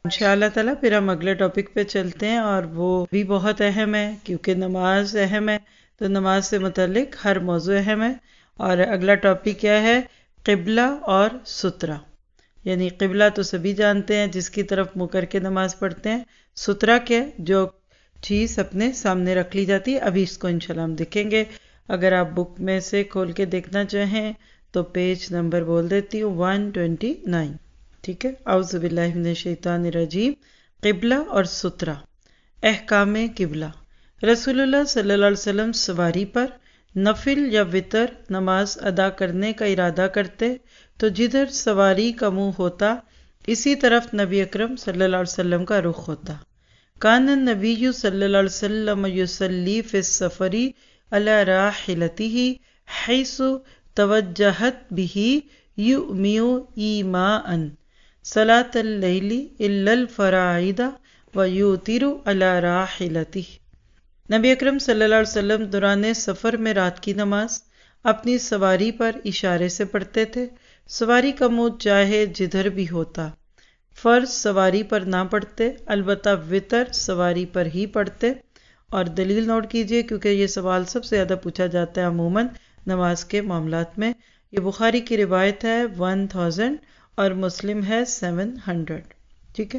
انشاءاللہ تعالیٰ پھر ہم اگلے ٹاپک پہ چلتے ہیں، اور وہ بھی بہت اہم ہے کیونکہ نماز اہم ہے، تو نماز سے متعلق ہر موضوع اہم ہے۔ اور اگلا ٹاپک کیا ہے؟ قبلہ اور سترہ۔ یعنی قبلہ تو سبھی جانتے ہیں، جس کی طرف منہ کر کے نماز پڑھتے ہیں۔ سترہ کیا؟ جو چیز اپنے سامنے رکھ لی جاتی ہے۔ ابھی اس کو انشاءاللہ ہم دیکھیں گے۔ اگر آپ بک میں سے کھول کے دیکھنا چاہیں تو پیج نمبر بول دیتی ہوں 129، ٹھیک ہے؟ اعوذ باللہ من الشیطان الرجیم۔ قبلہ اور سترہ۔ احکام قبلہ۔ رسول اللہ صلی اللہ علیہ وسلم سواری پر نفل یا وتر نماز ادا کرنے کا ارادہ کرتے تو جدھر سواری کا منہ ہوتا اسی طرف نبی اکرم صلی اللہ علیہ وسلم کا رخ ہوتا۔ کان النبی صلی اللہ علیہ وسلم یصلی فی السفر علی راحلتہ حیث توجہت بہ یؤمی ایماء صلاۃ اللیل الا الفرائض ویوتر علی راحلتہ۔ نبی اکرم صلی اللہ علیہ وسلم دوران سفر میں رات کی نماز اپنی سواری پر اشارے سے پڑھتے تھے، سواری کا منہ چاہے جدھر بھی ہوتا۔ فرض سواری پر نہ پڑھتے، البتہ وتر سواری پر ہی پڑھتے۔ اور دلیل نوٹ کیجئے کیونکہ یہ سوال سب سے زیادہ پوچھا جاتا ہے عموماً نماز کے معاملات میں۔ یہ بخاری کی روایت ہے 1000 اور مسلم ہے 700، ٹھیک ہے؟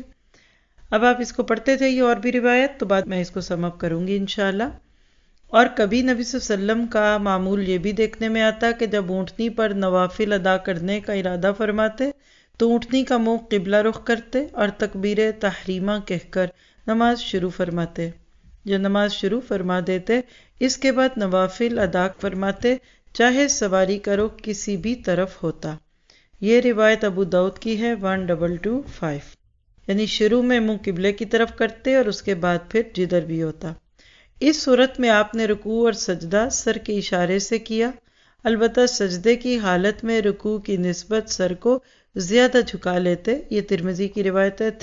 اب آپ اس کو پڑھتے جائیے اور بھی روایت، تو بعد میں اس کو سم اپ کروں گی انشاءاللہ۔ اور کبھی نبی صلی اللہ علیہ وسلم کا معمول یہ بھی دیکھنے میں آتا کہ جب اونٹنی پر نوافل ادا کرنے کا ارادہ فرماتے تو اونٹنی کا منہ قبلہ رخ کرتے اور تکبیر تحریمہ کہہ کر نماز شروع فرماتے۔ جو نماز شروع فرما دیتے اس کے بعد نوافل ادا فرماتے، چاہے سواری کا رخ کسی بھی طرف ہوتا۔ یہ روایت ابو داؤد کی ہے 1225۔ یعنی شروع میں منہ قبلے کی طرف کرتے اور اس کے بعد پھر جدھر بھی ہوتا۔ اس صورت میں آپ نے رکوع اور سجدہ سر کے اشارے سے کیا، البتہ سجدے کی حالت میں رکوع کی نسبت سر کو زیادہ جھکا لیتے۔ یہ ترمذی کی روایت ہے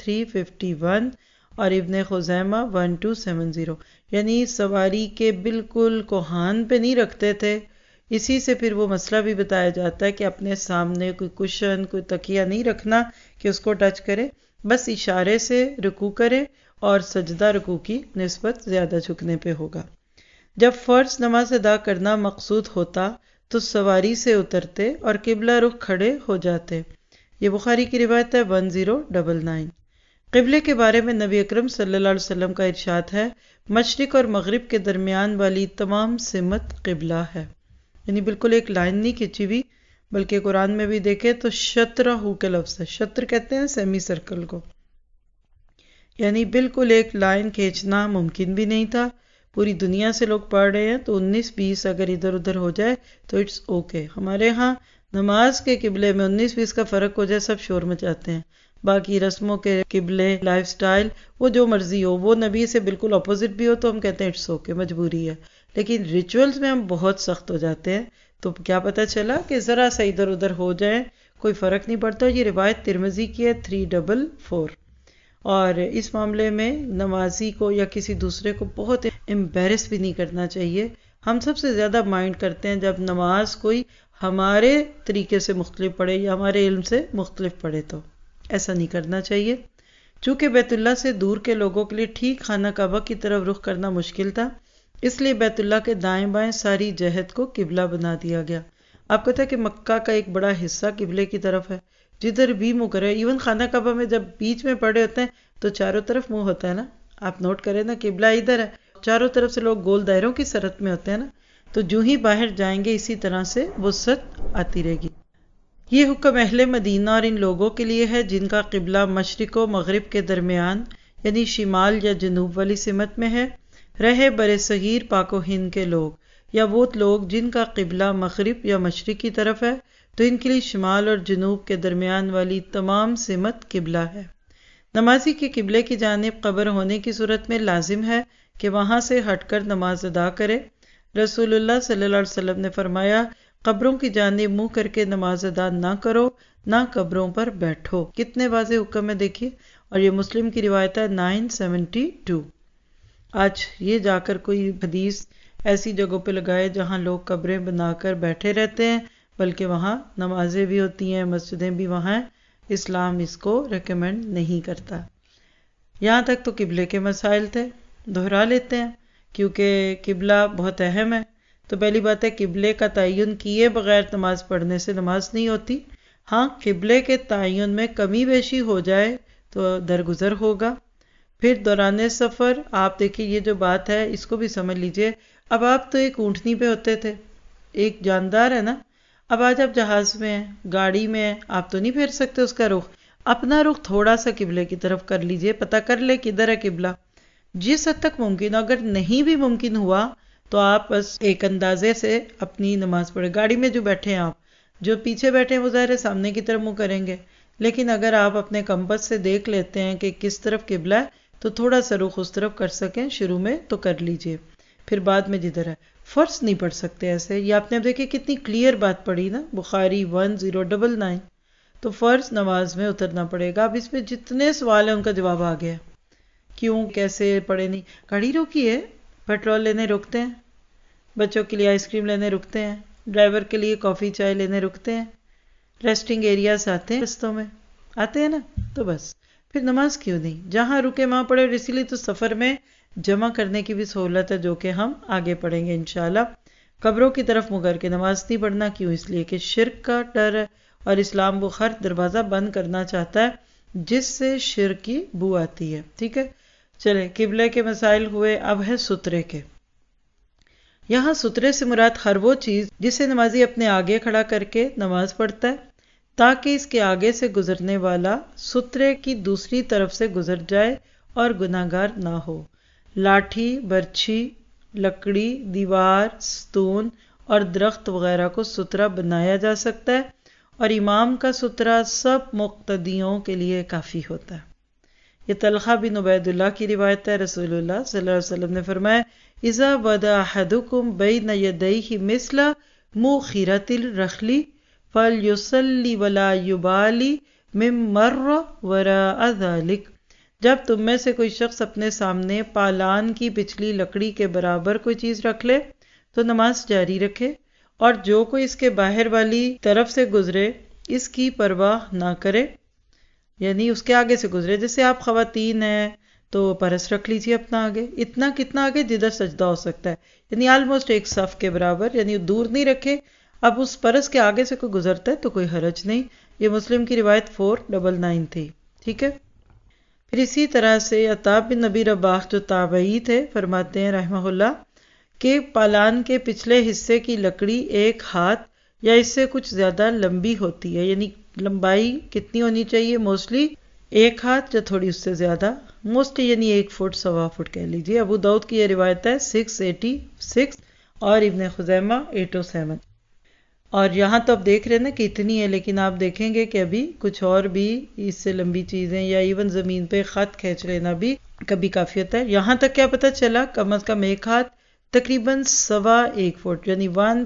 351 اور ابن خزیمہ 1270۔ یعنی سواری کے بالکل کوہان پہ نہیں رکھتے تھے۔ اسی سے پھر وہ مسئلہ بھی بتایا جاتا ہے کہ اپنے سامنے کوئی کشن کوئی تکیہ نہیں رکھنا کہ اس کو ٹچ کرے، بس اشارے سے رکوع کرے اور سجدہ رکوع کی نسبت زیادہ جھکنے پہ ہوگا۔ جب فرض نماز ادا کرنا مقصود ہوتا تو سواری سے اترتے اور قبلہ رخ کھڑے ہو جاتے۔ یہ بخاری کی روایت ہے 1099۔ قبلے کے بارے میں نبی اکرم صلی اللہ علیہ وسلم کا ارشاد ہے، مشرق اور مغرب کے درمیان والی تمام سمت قبلہ ہے۔ یعنی بالکل ایک لائن نہیں کھینچی ہوئی، بلکہ قرآن میں بھی دیکھے تو شطرہ کے لفظ ہے۔ شطر کہتے ہیں سیمی سرکل کو، یعنی بالکل ایک لائن کھینچنا ممکن بھی نہیں تھا۔ پوری دنیا سے لوگ پڑھ رہے ہیں تو 19-20 اگر ادھر ادھر ہو جائے تو اٹس اوکے۔ ہمارے ہاں نماز کے قبلے میں 19-20 کا فرق ہو جائے سب شور مچاتے ہیں۔ باقی رسموں کے قبلے، لائف سٹائل، وہ جو مرضی ہو، وہ نبی سے بالکل اپوزٹ بھی ہو تو ہم کہتے ہیں اٹس اوکے، مجبوری ہے۔ لیکن ریچولز میں ہم بہت سخت ہو جاتے ہیں۔ تو کیا پتہ چلا کہ ذرا سا ادھر ادھر ہو جائے کوئی فرق نہیں پڑتا۔ یہ روایت ترمذی کی ہے 344۔ اور اس معاملے میں نمازی کو یا کسی دوسرے کو بہت امبیرس بھی نہیں کرنا چاہیے۔ ہم سب سے زیادہ مائنڈ کرتے ہیں جب نماز کوئی ہمارے طریقے سے مختلف پڑھے یا ہمارے علم سے مختلف پڑھے، تو ایسا نہیں کرنا چاہیے۔ چونکہ بیت اللہ سے دور کے لوگوں کے لیے ٹھیک خانہ کعبہ کی طرف رخ کرنا مشکل تھا، اس لیے بیت اللہ کے دائیں بائیں ساری جہت کو قبلہ بنا دیا گیا۔ آپ کو پتہ ہے کہ مکہ کا ایک بڑا حصہ قبلے کی طرف ہے، جدھر بھی منہ کرے۔ ایون خانہ کعبہ میں جب بیچ میں پڑے ہوتے ہیں تو چاروں طرف منہ ہوتا ہے نا، آپ نوٹ کریں نا، قبلہ ادھر ہے، چاروں طرف سے لوگ گول دائروں کی صورت میں ہوتے ہیں نا، تو جو ہی باہر جائیں گے اسی طرح سے وسعت آتی رہے گی۔ یہ حکم اہل مدینہ اور ان لوگوں کے لیے ہے جن کا قبلہ مشرق و مغرب کے درمیان یعنی شمال یا جنوب والی سمت میں ہے، رہے برِ صغیر پاک و ہند کے لوگ یا وہ لوگ جن کا قبلہ مغرب یا مشرق کی طرف ہے، تو ان کے لیے شمال اور جنوب کے درمیان والی تمام سمت قبلہ ہے۔ نمازی کے قبلے کی جانب قبر ہونے کی صورت میں لازم ہے کہ وہاں سے ہٹ کر نماز ادا کرے۔ رسول اللہ صلی اللہ علیہ وسلم نے فرمایا، قبروں کی جانب منہ کر کے نماز ادا نہ کرو، نہ قبروں پر بیٹھو۔ کتنے واضح حکم ہے دیکھیے۔ اور یہ مسلم کی روایت ہے 972۔ آج یہ جا کر کوئی حدیث ایسی جگہوں پہ لگائے جہاں لوگ قبریں بنا کر بیٹھے رہتے ہیں، بلکہ وہاں نمازیں بھی ہوتی ہیں، مسجدیں بھی وہاں ہیں، اسلام اس کو ریکمینڈ نہیں کرتا۔ یہاں تک تو قبلے کے مسائل تھے، دہرا لیتے ہیں کیونکہ قبلہ بہت اہم ہے۔ تو پہلی بات ہے، قبلے کا تعین کیے بغیر نماز پڑھنے سے نماز نہیں ہوتی۔ ہاں، قبلے کے تعین میں کمی بیشی ہو جائے تو درگزر ہوگا۔ پھر دوران سفر آپ دیکھیے، یہ جو بات ہے اس کو بھی سمجھ لیجئے۔ اب آپ تو ایک اونٹنی پہ ہوتے تھے، ایک جاندار ہے نا، اب آج آپ جہاز میں ہیں، گاڑی میں ہیں، آپ تو نہیں پھیر سکتے اس کا رخ۔ اپنا رخ تھوڑا سا قبلے کی طرف کر لیجئے، پتہ کر لے کدھر ہے قبلہ۔ جس حد تک ممکن ہو، اگر نہیں بھی ممکن ہوا تو آپ بس ایک اندازے سے اپنی نماز پڑھیں۔ گاڑی میں جو بیٹھے ہیں آپ، جو پیچھے بیٹھے ہیں وہ ظاہر ہے سامنے کی طرف منہ کریں گے، لیکن اگر آپ اپنے کمپس سے دیکھ لیتے ہیں کہ کس طرف قبلہ ہے تو تھوڑا سا رخ اس طرف کر سکیں شروع میں تو کر لیجئے، پھر بعد میں جدھر ہے۔ فرض نہیں پڑھ سکتے ایسے، یہ آپ نے اب دیکھیں کتنی کلیئر بات پڑھی نا، بخاری 1099۔ تو فرض نماز میں اترنا پڑے گا۔ اب اس میں جتنے سوال ہیں ان کا جواب آ گیا، کیوں کیسے پڑھے نہیں۔ گاڑی روکی ہے، پیٹرول لینے رکتے ہیں، بچوں کے لیے آئس کریم لینے رکتے ہیں، ڈرائیور کے لیے کافی چائے لینے رکتے ہیں، ریسٹنگ ایریاز آتے ہیں رستوں میں، آتے ہیں نا، تو بس پھر نماز کیوں نہیں، جہاں رکے وہاں پڑھے۔ اور اسی لیے تو سفر میں جمع کرنے کی بھی سہولت ہے، جو کہ ہم آگے پڑھیں گے انشاءاللہ۔ قبروں کی طرف منہ کر کے نماز نہیں پڑھنا، کیوں؟ اس لیے کہ شرک کا ڈر ہے، اور اسلام وہ ہر دروازہ بند کرنا چاہتا ہے جس سے شرک کی بو آتی ہے۔ ٹھیک ہے، چلے قبلے کے مسائل ہوئے، اب ہے سترے کے۔ یہاں سترے سے مراد ہر وہ چیز جسے نمازی اپنے آگے کھڑا کر کے نماز پڑھتا ہے تاکہ اس کے آگے سے گزرنے والا سترے کی دوسری طرف سے گزر جائے اور گناہگار نہ ہو۔ لاٹھی، برچھی، لکڑی، دیوار، ستون اور درخت وغیرہ کو سترہ بنایا جا سکتا ہے، اور امام کا سترہ سب مقتدیوں کے لیے کافی ہوتا ہے۔ یہ طلحہ بن عبید اللہ کی روایت ہے، رسول اللہ صلی اللہ علیہ وسلم نے فرمایا، اذا وضع احدکم بین یدیہ مثل موخرۃ الرخل فلیصلی ولا یبالی من مر وراء ذلک۔ جب تم میں سے کوئی شخص اپنے سامنے پالان کی پچھلی لکڑی کے برابر کوئی چیز رکھ لے تو نماز جاری رکھے، اور جو کوئی اس کے باہر والی طرف سے گزرے اس کی پرواہ نہ کرے، یعنی اس کے آگے سے گزرے۔ جیسے آپ خواتین ہیں تو پرس رکھ لیجیے اپنا آگے، اتنا کتنا آگے جدھر سجدہ ہو سکتا ہے، یعنی آلموسٹ ایک صف کے برابر، یعنی دور نہیں رکھے۔ اب اس پرس کے آگے سے کوئی گزرتا ہے تو کوئی حرج نہیں۔ یہ مسلم کی روایت 499 تھی۔ ٹھیک ہے، پھر اسی طرح سے عطا بن نبی رباح جو تابعی تھے فرماتے ہیں رحمہ اللہ کہ پالان کے پچھلے حصے کی لکڑی ایک ہاتھ یا اس سے کچھ زیادہ لمبی ہوتی ہے، یعنی لمبائی کتنی ہونی چاہیے؟ موسٹلی ایک ہاتھ یا تھوڑی اس سے زیادہ، موسٹلی یعنی 1 فٹ، 1.25 فٹ کہہ لیجیے۔ ابو داؤد کی یہ روایت ہے 686 اور ابن خزیمہ 807۔ اور یہاں تو اب دیکھ رہے ہیں نا کہ اتنی ہے، لیکن آپ دیکھیں گے کہ ابھی کچھ اور بھی اس سے لمبی چیزیں، یا ایون زمین پہ خط کھینچ لینا بھی کبھی کافی ہوتا ہے۔ یہاں تک کیا پتہ چلا، کم از کم ایک ہاتھ تقریباً 1.25 فٹ، یعنی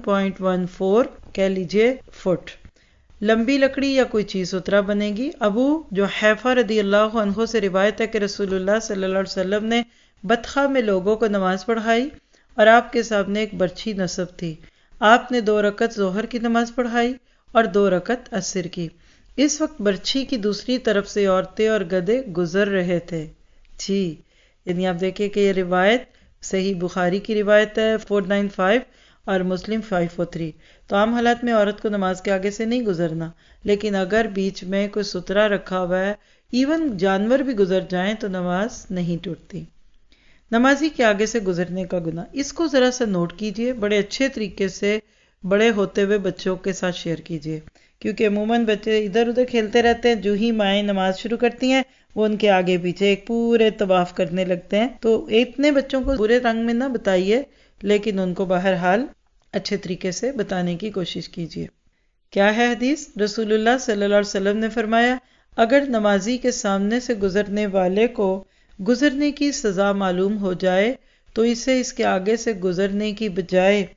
1.14 کہہ لیجیے فٹ لمبی لکڑی یا کوئی چیز سترہ بنے گی۔ ابو جو حیفہ رضی اللہ عنہ سے روایت ہے کہ رسول اللہ صلی اللہ علیہ وسلم نے بطخہ میں لوگوں کو نماز پڑھائی، اور آپ کے سامنے ایک برچھی نصب تھی۔ آپ نے 2 رکعت ظہر کی نماز پڑھائی اور 2 رکعت عصر کی۔ اس وقت برچھی کی دوسری طرف سے عورتیں اور گدھے گزر رہے تھے۔ جی، یعنی آپ دیکھیں کہ یہ روایت صحیح بخاری کی روایت ہے 495 اور مسلم 543۔ تو عام حالات میں عورت کو نماز کے آگے سے نہیں گزرنا، لیکن اگر بیچ میں کوئی سترہ رکھا ہوا ہے، ایون جانور بھی گزر جائیں تو نماز نہیں ٹوٹتی۔ نمازی کے آگے سے گزرنے کا گناہ، اس کو ذرا سا نوٹ کیجئے، بڑے اچھے طریقے سے بڑے ہوتے ہوئے بچوں کے ساتھ شیئر کیجئے، کیونکہ عموماً بچے ادھر ادھر کھیلتے رہتے ہیں، جو ہی مائیں نماز شروع کرتی ہیں وہ ان کے آگے پیچھے ایک پورے طواف کرنے لگتے ہیں۔ تو اتنے بچوں کو برے رنگ میں نہ بتائیے، لیکن ان کو بہرحال اچھے طریقے سے بتانے کی کوشش کیجیے۔ کیا ہے حدیث؟ رسول اللہ صلی اللہ علیہ وسلم نے فرمایا، اگر نمازی کے سامنے سے گزرنے والے کو گزرنے کی سزا معلوم ہو جائے تو اسے اس کے آگے سے گزرنے کی بجائے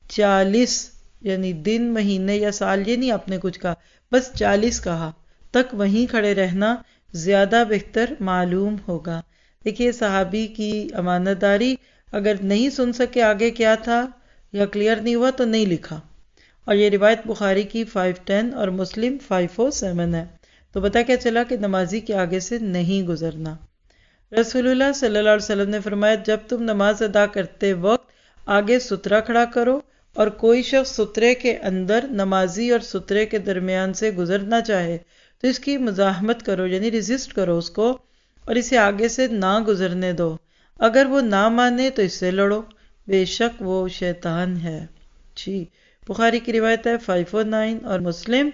40 یعنی دن، مہینے یا سال، یہ نہیں آپ نے کچھ کہا، بس 40 کہا، تک وہیں کھڑے رہنا زیادہ بہتر معلوم ہوگا۔ دیکھیے صحابی کی امانت داری، اگر نہیں سن سکے آگے کیا تھا یا کلیئر نہیں ہوا تو نہیں لکھا، اور یہ روایت بخاری کی 510 اور مسلم 507 ہے۔ تو پتہ کیا چلا کہ نمازی کے آگے سے نہیں گزرنا۔ رسول اللہ صلی اللہ علیہ وسلم نے فرمایا جب تم نماز ادا کرتے وقت آگے سترہ کھڑا کرو اور کوئی شخص سترے کے اندر نمازی اور سترے کے درمیان سے گزرنا چاہے تو اس کی مزاحمت کرو، یعنی ریزسٹ کرو اس کو، اور اسے آگے سے نہ گزرنے دو۔ اگر وہ نہ مانے تو اس سے لڑو، بے شک وہ شیطان ہے۔ جی، بخاری کی روایت ہے 509 اور مسلم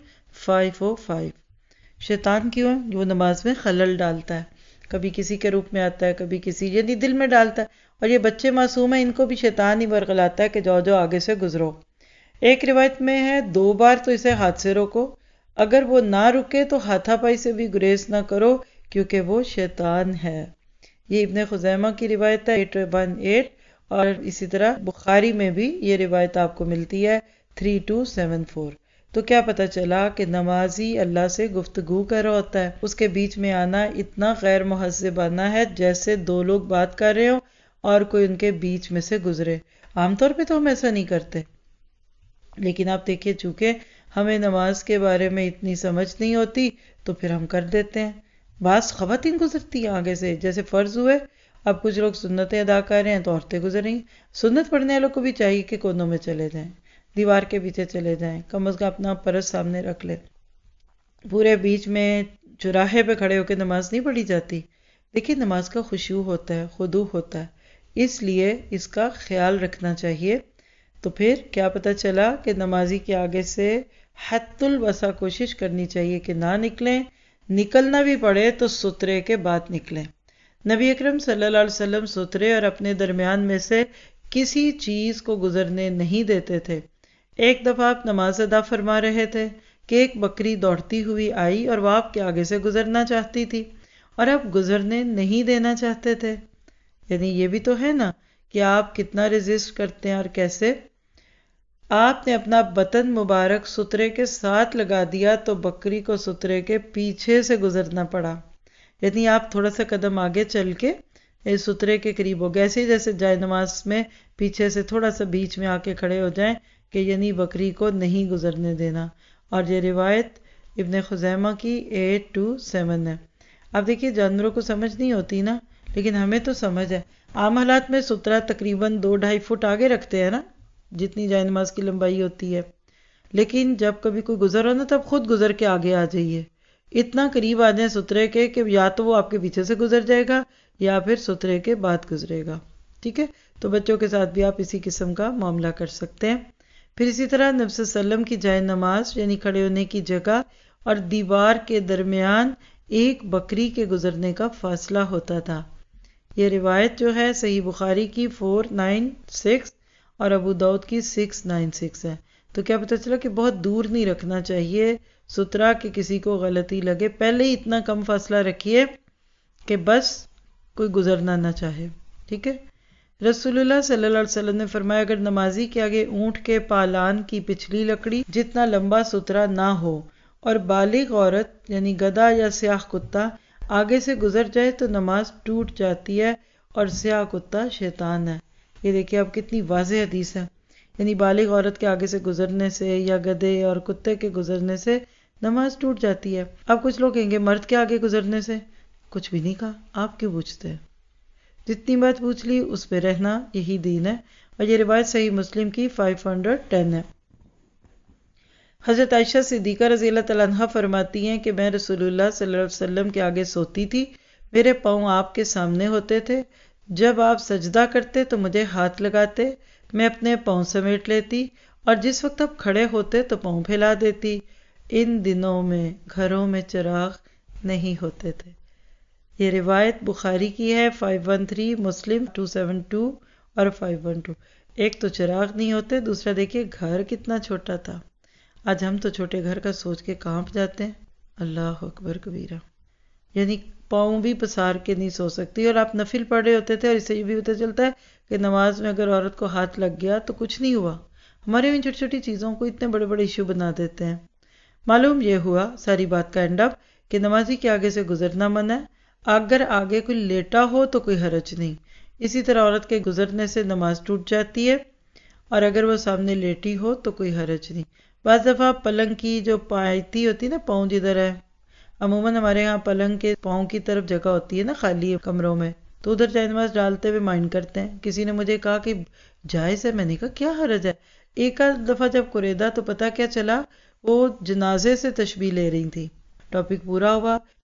505۔ شیطان کیوں ہے؟ وہ نماز میں خلل ڈالتا ہے، کبھی کسی کے روپ میں آتا ہے، کبھی کسی، یعنی دل میں ڈالتا ہے، اور یہ بچے معصوم ہیں، ان کو بھی شیطان ہی ورغلاتا ہے کہ جاؤ جاؤ آگے سے گزرو۔ ایک روایت میں ہے 2 بار تو اسے ہاتھ سے روکو، اگر وہ نہ رکے تو ہاتھا پائی سے بھی گریز نہ کرو کیونکہ وہ شیطان ہے۔ یہ ابن خزیمہ کی روایت ہے 818، اور اسی طرح بخاری میں بھی یہ روایت آپ کو ملتی ہے 3274۔ تو کیا پتہ چلا کہ نمازی اللہ سے گفتگو کر رہا ہوتا ہے، اس کے بیچ میں آنا اتنا غیر مہذبانہ ہے جیسے 2 لوگ بات کر رہے ہوں اور کوئی ان کے بیچ میں سے گزرے۔ عام طور پہ تو ہم ایسا نہیں کرتے، لیکن آپ دیکھیے چونکہ ہمیں نماز کے بارے میں اتنی سمجھ نہیں ہوتی تو پھر ہم کر دیتے ہیں۔ بعض خواتین گزرتی ہیں آگے سے، جیسے فرض ہوئے، اب کچھ لوگ سنتیں ادا کر رہے ہیں تو عورتیں گزر رہی ہیں۔ سنت پڑھنے والوں کو بھی چاہیے کہ کونوں میں چلے جائیں، دیوار کے پیچھے چلے جائیں، کم از کم اپنا پرس سامنے رکھ لیں۔ پورے بیچ میں چوراہے پہ کھڑے ہو کے نماز نہیں پڑھی جاتی۔ دیکھیے نماز کا خشوع ہوتا ہے، خضوع ہوتا ہے، اس لیے اس کا خیال رکھنا چاہیے۔ تو پھر کیا پتہ چلا کہ نمازی کے آگے سے حد الوسع کوشش کرنی چاہیے کہ نہ نکلیں، نکلنا بھی پڑے تو سترے کے بعد نکلیں۔ نبی اکرم صلی اللہ علیہ وسلم سترے اور اپنے درمیان میں سے کسی چیز کو گزرنے نہیں دیتے تھے۔ ایک دفعہ آپ نماز ادا فرما رہے تھے کہ ایک بکری دوڑتی ہوئی آئی اور وہ آپ کے آگے سے گزرنا چاہتی تھی اور آپ گزرنے نہیں دینا چاہتے تھے۔ یعنی یہ بھی تو ہے نا کہ آپ کتنا ریزسٹ کرتے ہیں اور کیسے۔ آپ نے اپنا بطن مبارک سترے کے ساتھ لگا دیا تو بکری کو سترے کے پیچھے سے گزرنا پڑا، یعنی آپ تھوڑا سا قدم آگے چل کے سترے کے قریب ہو گئے، ایسے جیسے جائے نماز میں پیچھے سے تھوڑا سا بیچ میں آ کے کھڑے ہو جائیں کہ یعنی بکری کو نہیں گزرنے دینا۔ اور یہ روایت ابن خزیمہ کی 827 ہے۔ اب دیکھیے جانوروں کو سمجھ نہیں ہوتی نا، لیکن ہمیں تو سمجھ ہے۔ عام حالات میں سترہ تقریباً 2-2.5 فٹ آگے رکھتے ہیں نا، جتنی جائے نماز کی لمبائی ہوتی ہے، لیکن جب کبھی کوئی گزر ہو نا تب خود گزر کے آگے آ جائیے، اتنا قریب آ جائیں سترے کے کہ یا تو وہ آپ کے پیچھے سے گزر جائے گا یا پھر سترے کے بعد گزرے گا۔ ٹھیک ہے، تو بچوں کے ساتھ بھی آپ اسی قسم کا معاملہ کر سکتے ہیں۔ پھر اسی طرح نبی صلی اللہ علیہ وسلم کی جائے نماز یعنی کھڑے ہونے کی جگہ اور دیوار کے درمیان ایک بکری کے گزرنے کا فاصلہ ہوتا تھا۔ یہ روایت جو ہے صحیح بخاری کی 496 اور ابو داؤد کی 696 ہے۔ تو کیا پتہ چلا کہ بہت دور نہیں رکھنا چاہیے سترہ کہ کسی کو غلطی لگے، پہلے ہی اتنا کم فاصلہ رکھیے کہ بس کوئی گزرنا نہ چاہے۔ ٹھیک ہے، رسول اللہ صلی اللہ علیہ وسلم نے فرمایا اگر نمازی کے آگے اونٹ کے پالان کی پچھلی لکڑی جتنا لمبا سترہ نہ ہو اور بالغ عورت یعنی گدھا یا سیاہ کتا آگے سے گزر جائے تو نماز ٹوٹ جاتی ہے، اور سیاہ کتا شیطان ہے۔ یہ دیکھیے اب کتنی واضح حدیث ہے، یعنی بالغ عورت کے آگے سے گزرنے سے یا گدھے اور کتے کے گزرنے سے نماز ٹوٹ جاتی ہے۔ اب کچھ لوگ کہیں گے مرد کے آگے گزرنے سے کچھ بھی نہیں کہا، آپ کیوں پوچھتے ہیں؟ جتنی بات پوچھ لی اس پہ رہنا، یہی دین ہے۔ اور یہ روایت صحیح مسلم کی 510 ہے۔ حضرت عائشہ صدیقہ رضی اللہ تعالیٰ عنہ فرماتی ہیں کہ میں رسول اللہ صلی اللہ علیہ وسلم کے آگے سوتی تھی، میرے پاؤں آپ کے سامنے ہوتے تھے، جب آپ سجدہ کرتے تو مجھے ہاتھ لگاتے، میں اپنے پاؤں سمیٹ لیتی، اور جس وقت آپ کھڑے ہوتے تو پاؤں پھیلا دیتی۔ ان دنوں میں گھروں میں چراغ نہیں ہوتے تھے۔ یہ روایت بخاری کی ہے 513، مسلم 272 اور 512۔ ایک تو چراغ نہیں ہوتے، دوسرا دیکھیے گھر کتنا چھوٹا تھا۔ آج ہم تو چھوٹے گھر کا سوچ کے کانپ جاتے ہیں، اللہ اکبر کبیرہ، یعنی پاؤں بھی پسار کے نہیں سو سکتی۔ اور آپ نفل پڑھ رہے ہوتے تھے، اور اس سے یہ بھی پتہ چلتا ہے کہ نماز میں اگر عورت کو ہاتھ لگ گیا تو کچھ نہیں ہوا۔ ہمارے ان چھوٹی چھوٹی چیزوں کو اتنے بڑے بڑے ایشو بنا دیتے ہیں۔ معلوم یہ ہوا ساری بات کا اینڈ اپ کہ نمازی کے آگے سے گزرنا منع ہے، اگر آگے کوئی لیٹا ہو تو کوئی حرج نہیں۔ اسی طرح عورت کے گزرنے سے نماز ٹوٹ جاتی ہے، اور اگر وہ سامنے لیٹی ہو تو کوئی حرج نہیں۔ بعض دفعہ پلنگ کی جو پائتی ہوتی نا، پاؤں جدھر ہے، عموماً ہمارے یہاں پلنگ کے پاؤں کی طرف جگہ ہوتی ہے نا خالی کمروں میں، تو ادھر جائے نماز ڈالتے ہوئے مائنڈ کرتے ہیں. کسی نے مجھے کہا کہ جائز ہے، میں نے کہا کیا حرج ہے. ایک آدھ دفعہ جب قریدا تو پتا کیا چلا، وہ جنازے سے تشبیہ لے رہی تھی. ٹاپک پورا ہوا،